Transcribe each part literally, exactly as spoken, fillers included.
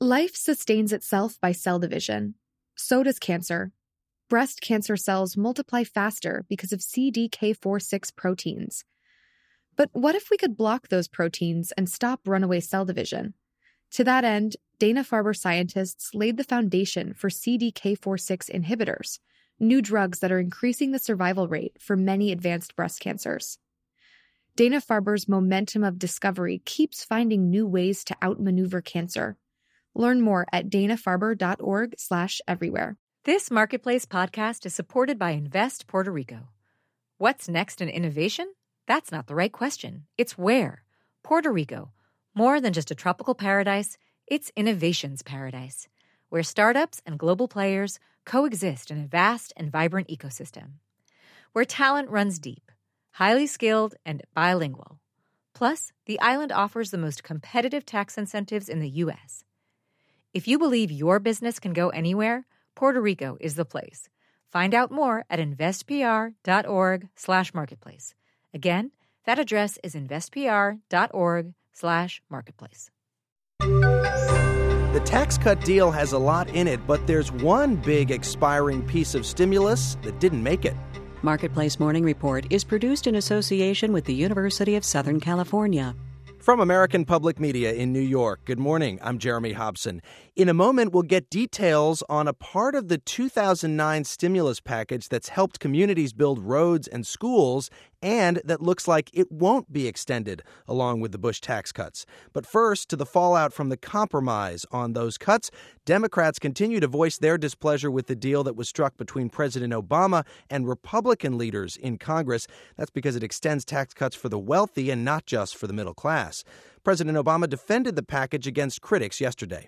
Life sustains itself by cell division. So does cancer. Breast cancer cells multiply faster because of C D K four six proteins. But what if we could block those proteins and stop runaway cell division? To that end, Dana-Farber scientists laid the foundation for C D K four six inhibitors, new drugs that are increasing the survival rate for many advanced breast cancers. Dana-Farber's momentum of discovery keeps finding new ways to outmaneuver cancer. Learn more at dana-farber.org slash everywhere. This Marketplace podcast is supported by Invest Puerto Rico. What's next in innovation? That's not the right question. It's where. Puerto Rico. More than just a tropical paradise, it's innovation's paradise, where startups and global players coexist in a vast and vibrant ecosystem. Where talent runs deep, highly skilled, and bilingual. Plus, the island offers the most competitive tax incentives in the U S. If you believe your business can go anywhere, Puerto Rico is the place. Find out more at investpr.org slash marketplace. Again, that address is investpr.org slash marketplace. The tax cut deal has a lot in it, but there's one big expiring piece of stimulus that didn't make it. Marketplace Morning Report is produced in association with the University of Southern California. From American Public Media in New York, good morning. I'm Jeremy Hobson. In a moment, we'll get details on a part of the two thousand nine stimulus package that's helped communities build roads and schools, and that looks like it won't be extended along with the Bush tax cuts. But first, to the fallout from the compromise on those cuts, Democrats continue to voice their displeasure with the deal that was struck between President Obama and Republican leaders in Congress. That's because it extends tax cuts for the wealthy and not just for the middle class. President Obama defended the package against critics yesterday.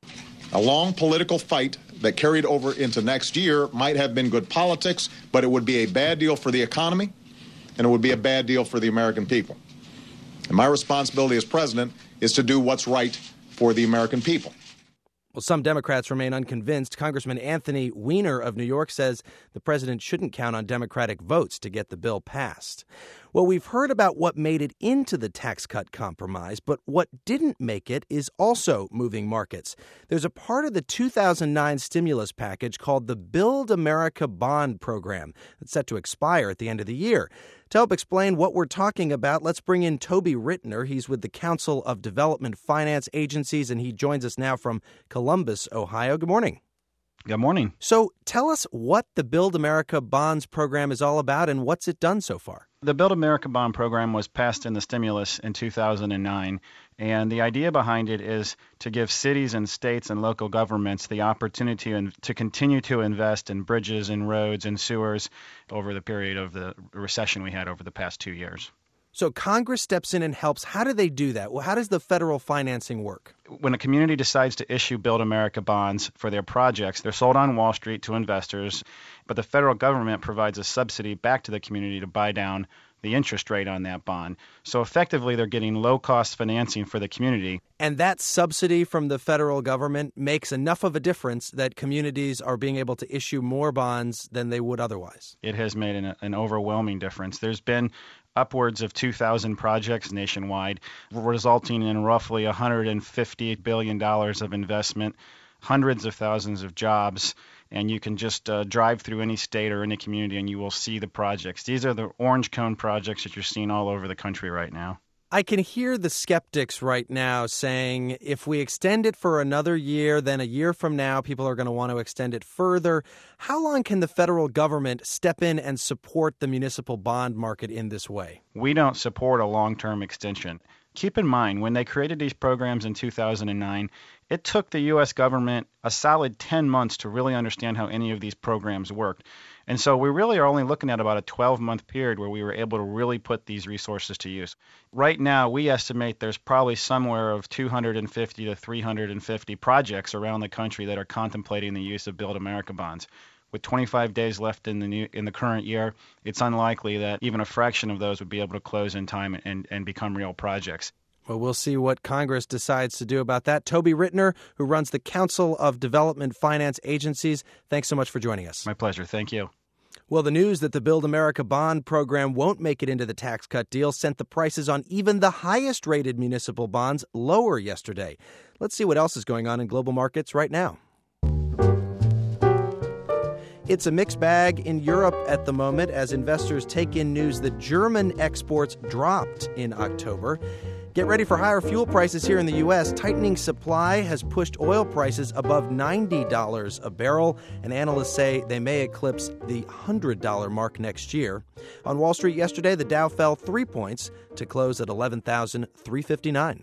A long political fight that carried over into next year might have been good politics, but it would be a bad deal for the economy, and it would be a bad deal for the American people. And my responsibility as president is to do what's right for the American people. Well, some Democrats remain unconvinced. Congressman Anthony Weiner of New York says the president shouldn't count on Democratic votes to get the bill passed. Well, we've heard about what made it into the tax cut compromise, but what didn't make it is also moving markets. There's a part of the two thousand nine stimulus package called the Build America Bond Program that's set to expire at the end of the year. To help explain what we're talking about, let's bring in Toby Rittner. He's with the Council of Development Finance Agencies, and he joins us now from Columbus, Ohio. Good morning. Good morning. So tell us what the Build America Bonds program is all about and what's it done so far. The Build America Bond program was passed in the stimulus in two thousand nine, and the idea behind it is to give cities and states and local governments the opportunity to, to continue to invest in bridges and roads and sewers over the period of the recession we had over the past two years. So Congress steps in and helps. How do they do that? Well, how does the federal financing work? When a community decides to issue Build America bonds for their projects, they're sold on Wall Street to investors, but the federal government provides a subsidy back to the community to buy down the interest rate on that bond. So effectively, they're getting low-cost financing for the community. And that subsidy from the federal government makes enough of a difference that communities are being able to issue more bonds than they would otherwise. It has made an, an overwhelming difference. There's been upwards of two thousand projects nationwide, resulting in roughly one hundred fifty billion dollars of investment, hundreds of thousands of jobs. And you can just uh, drive through any state or any community and you will see the projects. These are the orange cone projects that you're seeing all over the country right now. I can hear the skeptics right now saying if we extend it for another year, then a year from now, people are going to want to extend it further. How long can the federal government step in and support the municipal bond market in this way? We don't support a long-term extension. Keep in mind, when they created these programs in two thousand nine, it took the U S government a solid ten months to really understand how any of these programs worked. And so we really are only looking at about a twelve-month period where we were able to really put these resources to use. Right now, we estimate there's probably somewhere of two hundred fifty to three hundred fifty projects around the country that are contemplating the use of Build America bonds. With twenty-five days left in the new, in the current year, it's unlikely that even a fraction of those would be able to close in time and, and become real projects. Well, we'll see what Congress decides to do about that. Toby Rittner, who runs the Council of Development Finance Agencies, thanks so much for joining us. My pleasure. Thank you. Well, the news that the Build America Bond program won't make it into the tax cut deal sent the prices on even the highest-rated municipal bonds lower yesterday. Let's see what else is going on in global markets right now. It's a mixed bag in Europe at the moment as investors take in news that German exports dropped in October. Get ready for higher fuel prices here in the U S. Tightening supply has pushed oil prices above ninety dollars a barrel, and analysts say they may eclipse the one hundred dollars mark next year. On Wall Street yesterday, the Dow fell three points to close at eleven thousand three hundred fifty-nine.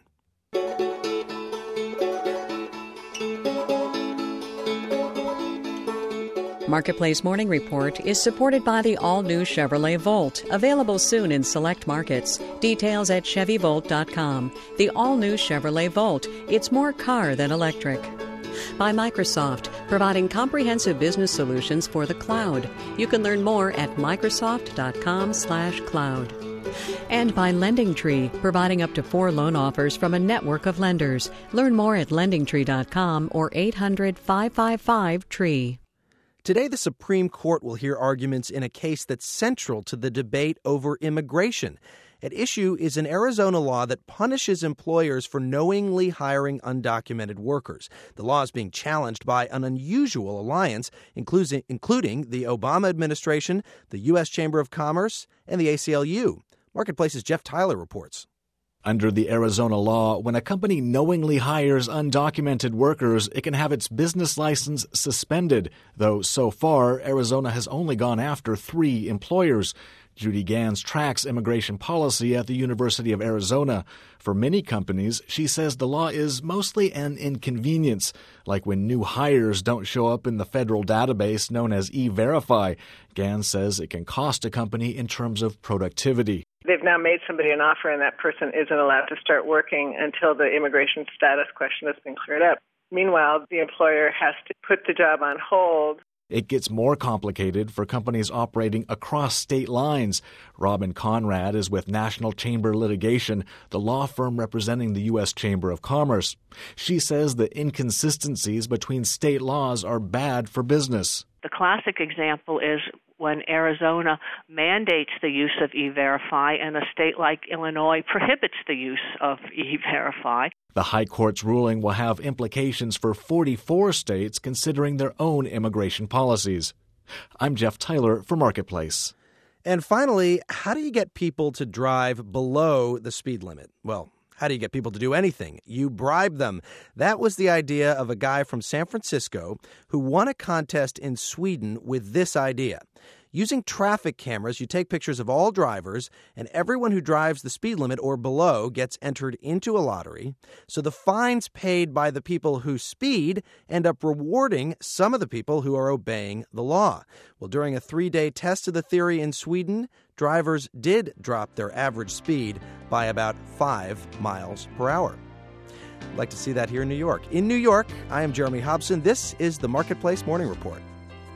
Marketplace Morning Report is supported by the all-new Chevrolet Volt, available soon in select markets. Details at Chevy Volt dot com. The all-new Chevrolet Volt. It's more car than electric. By Microsoft, providing comprehensive business solutions for the cloud. You can learn more at Microsoft dot com slash cloud. And by LendingTree, providing up to four loan offers from a network of lenders. Learn more at Lending Tree dot com or eight hundred, five five five, T R E E. Today, the Supreme Court will hear arguments in a case that's central to the debate over immigration. At issue is an Arizona law that punishes employers for knowingly hiring undocumented workers. The law is being challenged by an unusual alliance, including, including the Obama administration, the U S Chamber of Commerce, and the A C L U. Marketplace's Jeff Tyler reports. Under the Arizona law, when a company knowingly hires undocumented workers, it can have its business license suspended, though so far, Arizona has only gone after three employers. Judy Gans tracks immigration policy at the University of Arizona. For many companies, she says the law is mostly an inconvenience, like when new hires don't show up in the federal database known as E-Verify. Gans says it can cost a company in terms of productivity. They've now made somebody an offer and that person isn't allowed to start working until the immigration status question has been cleared up. Meanwhile, the employer has to put the job on hold. It gets more complicated for companies operating across state lines. Robin Conrad is with National Chamber Litigation, the law firm representing the U S Chamber of Commerce. She says the inconsistencies between state laws are bad for business. The classic example is when Arizona mandates the use of E-Verify and a state like Illinois prohibits the use of E-Verify. The High Court's ruling will have implications for forty-four states considering their own immigration policies. I'm Jeff Tyler for Marketplace. And finally, how do you get people to drive below the speed limit? Well, how do you get people to do anything? You bribe them. That was the idea of a guy from San Francisco who won a contest in Sweden with this idea. Using traffic cameras, you take pictures of all drivers, and everyone who drives the speed limit or below gets entered into a lottery. So the fines paid by the people who speed end up rewarding some of the people who are obeying the law. Well, during a three-day test of the theory in Sweden, drivers did drop their average speed by about five miles per hour. I'd like to see that here in New York. In New York, I am Jeremy Hobson. This is the Marketplace Morning Report.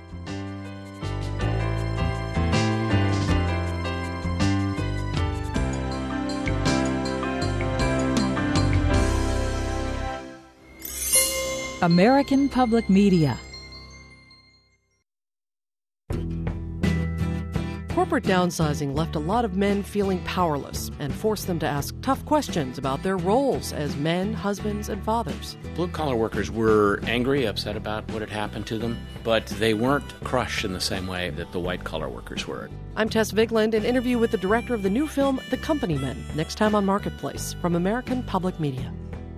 American Public Media. Corporate downsizing left a lot of men feeling powerless and forced them to ask tough questions about their roles as men, husbands, and fathers. Blue-collar workers were angry, upset about what had happened to them, but they weren't crushed in the same way that the white-collar workers were. I'm Tess Vigland, an interview with the director of the new film, The Company Men, next time on Marketplace from American Public Media.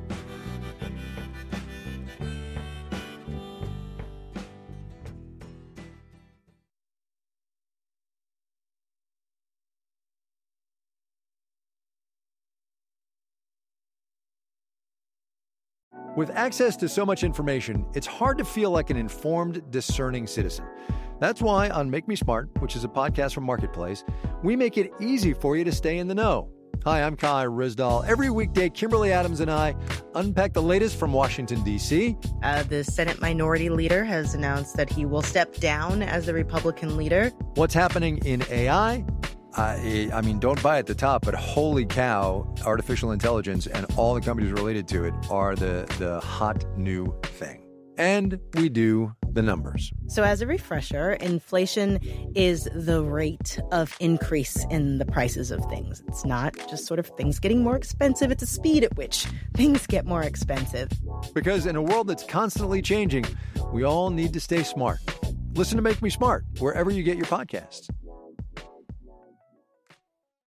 With access to so much information, it's hard to feel like an informed, discerning citizen. That's why on Make Me Smart, which is a podcast from Marketplace, we make it easy for you to stay in the know. Hi, I'm Kai Rizdal. Every weekday, Kimberly Adams and I unpack the latest from Washington, D C. Uh, the Senate Minority Leader has announced that he will step down as the Republican leader. What's happening in A I? I, I mean, don't buy at the top, but holy cow, artificial intelligence and all the companies related to it are the, the hot new thing. And we do the numbers. So as a refresher, inflation is the rate of increase in the prices of things. It's not just sort of things getting more expensive. It's the speed at which things get more expensive. Because in a world that's constantly changing, we all need to stay smart. Listen to Make Me Smart wherever you get your podcasts.